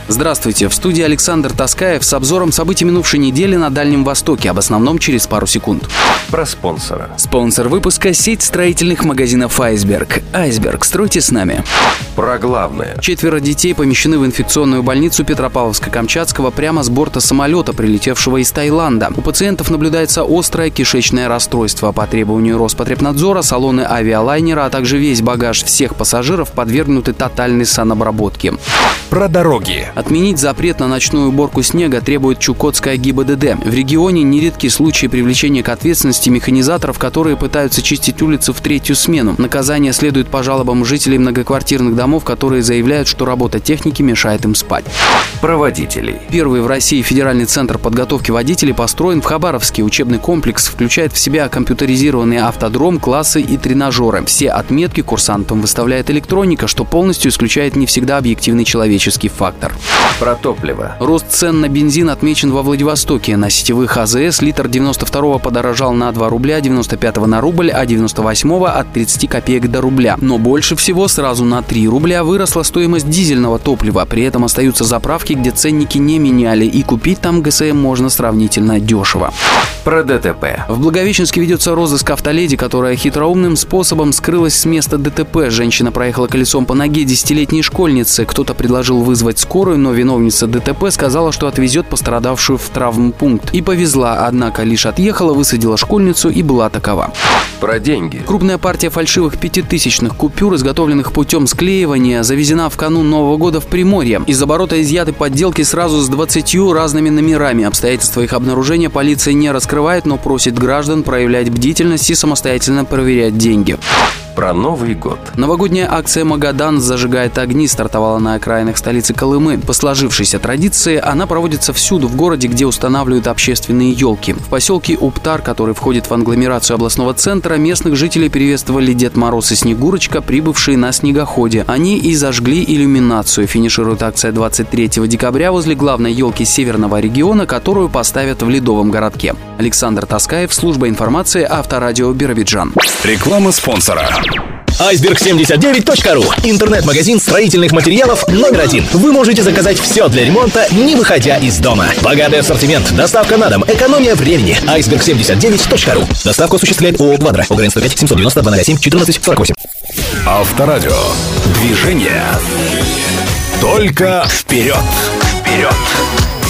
Здравствуйте, в студии Александр Таскаев с обзором событий минувшей недели на Дальнем Востоке, об основном через пару секунд. Про спонсора. Спонсор выпуска — сеть строительных магазинов «Айсберг». «Айсберг», стройте с нами. Про главное. 4 детей помещены в инфекционную больницу Петропавловска-Камчатского прямо с борта самолета, прилетевшего из Таиланда. У пациентов наблюдается острое кишечное расстройство. По требованию Роспотребнадзора салоны авиалайнера, а также весь багаж всех пассажиров подвергнуты тотальной санобработке. Про дороги. Отменить запрет на ночную уборку снега требует Чукотская ГИБДД. В регионе нередки случаи привлечения к ответственности механизаторов, которые пытаются чистить улицы в 3-ю смену. Наказание следует по жалобам жителей многоквартирных домов, которые заявляют, что работа техники мешает им спать. Про водителей. Первый в России федеральный центр подготовки водителей построен в Хабаровске. Учебный комплекс включает в себя компьютеризированный автодром, классы и тренажеры. Все отметки курсантам выставляет электроника, что полностью исключает не всегда объективный человеческий фактор. Про топливо. Рост цен на бензин отмечен во Владивостоке. На сетевых АЗС литр 92-го подорожал на 2 рубля, 95-го на рубль, а 98-го от 30 копеек до рубля. Но больше всего, сразу на 3 рубля, выросла стоимость дизельного топлива. При этом остаются заправки, где ценники не меняли, и купить там ГСМ можно сравнительно дешево. Про ДТП. В Благовещенске ведется розыск автоледи, которая хитроумным способом скрылась с места ДТП. Женщина проехала колесом по ноге 10-летней школьницы. Кто-то предложил вызвать скорую, но виновница ДТП сказала, что отвезет пострадавшую в травмпункт. И повезла, однако лишь отъехала, высадила школьницу и была такова. Про деньги. Крупная партия фальшивых 5000-ных купюр, изготовленных путем склеивания, завезена в канун Нового года в Приморье. Из оборота изъяты подделки сразу с 20 разными номерами. Обстоятельства их обнаружения полиция не раскрывает, но просит граждан проявлять бдительность и самостоятельно проверять деньги. Про Новый год. Новогодняя акция «Магадан зажигает огни» стартовала на окраинах столицы Колымы. По сложившейся традиции она проводится всюду в городе, где устанавливают общественные елки. В поселке Уптар, который входит в англомерацию областного центра, местных жителей приветствовали Дед Мороз и Снегурочка, прибывшие на снегоходе. Они и зажгли иллюминацию. Финиширует акция 23 декабря возле главной елки северного региона, которую поставят в Ледовом городке. Александр Таскаев, служба информации, Авторадио Биробиджан. Реклама спонсора. iceberg79.ru. Интернет-магазин строительных материалов номер 1. Вы можете заказать все для ремонта, не выходя из дома. Богатый ассортимент, доставка на дом, экономия времени. iceberg79.ru. Доставку осуществляет ООО «Гвадра». ОГРН 105 790 207 14 Авторадио. Движение. Только вперед. Вперед.